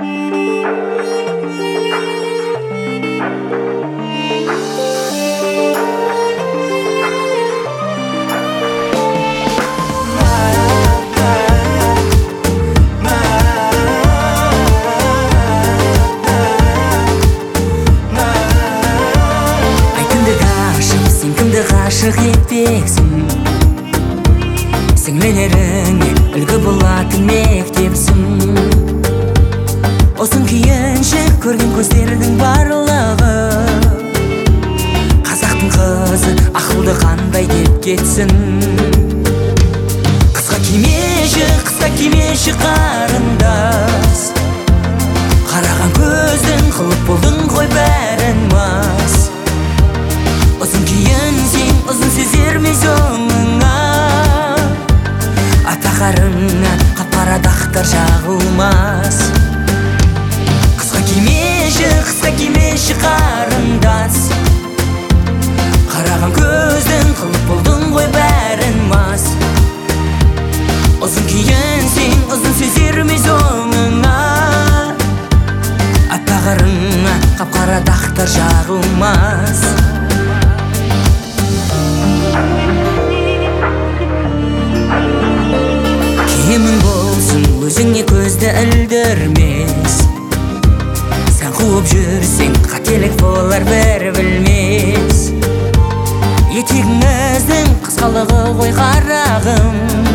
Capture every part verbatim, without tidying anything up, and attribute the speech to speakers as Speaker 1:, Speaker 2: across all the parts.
Speaker 1: Ғашық етпексің, сіңлілеріңе үлгі болатын мектепсің. Осың күйінше көрген көздердің барлығы қазақтың қызы ақылды қандай деп кетсін. Қысқа кимеші, қысқа кимеші қарындас, қараған көздің қылып болдың ғой бәрін мас. Ұзын киінсең, ұзын сезермей соңыңа, ата қарына қап-қара дақтар жағылмас. Қысқа кимеші, қысқа кимеші қарындас, қараған көздің қылып болдың ғой бәрін мас. Ұзын киінсең, ұзын сезермей соңыңа, ата қарына қап-қара дақтар жағылмас. Киімің болсын, өзіңе көзді ілдірмес, сән қуып жүрсең, қателік болар бір білмес. Етегіңіздің қысқалығы ғой қарағым,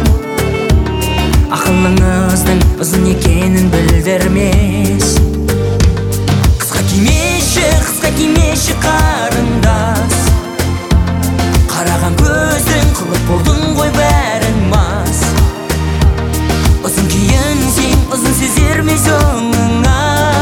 Speaker 1: ақылыңыздың ұзын екенін білдірмес. Қысқа кимеші, қысқа кимеші қарындас, қараған көздің қылып болдың ғой бәрін мас. Ұзын киінсең, ұзын сезермей соңыңа,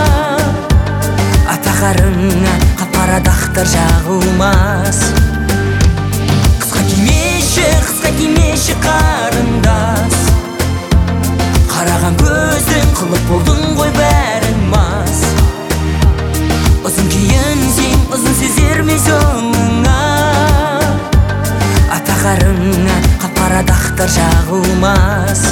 Speaker 1: ата қарына қап-қара дақтар жағылмас. Қысқа кимеші, қысқа кимеші қарындас, қараған көздің қылып болдың ғой бәрін мас. Ұзын киінсең, ұзын сезермей соңыңа, ата қарына қап-қара дақтар жағылмас.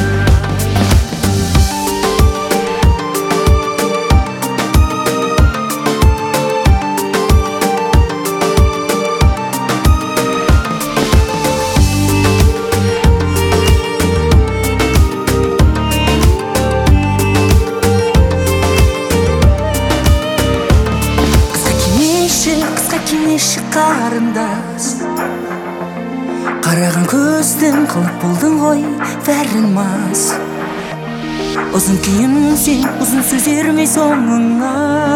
Speaker 1: Қысқа кимеші қарындас, қараған көздің қылып болдың ғой бәрін мас. Ұзын киінсең, ұзын сөзермей соңыңа,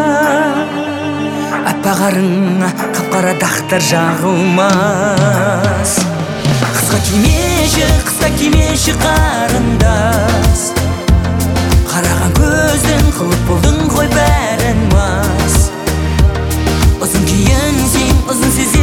Speaker 1: аппақ қарыңа қап-қара дақтар жағылмас. Қысқа кимеші, қысқа кимеші қарындас, қараған көздің қылып болдың ғой бәрін мас. Ұзын киінсең, ұзын сезермей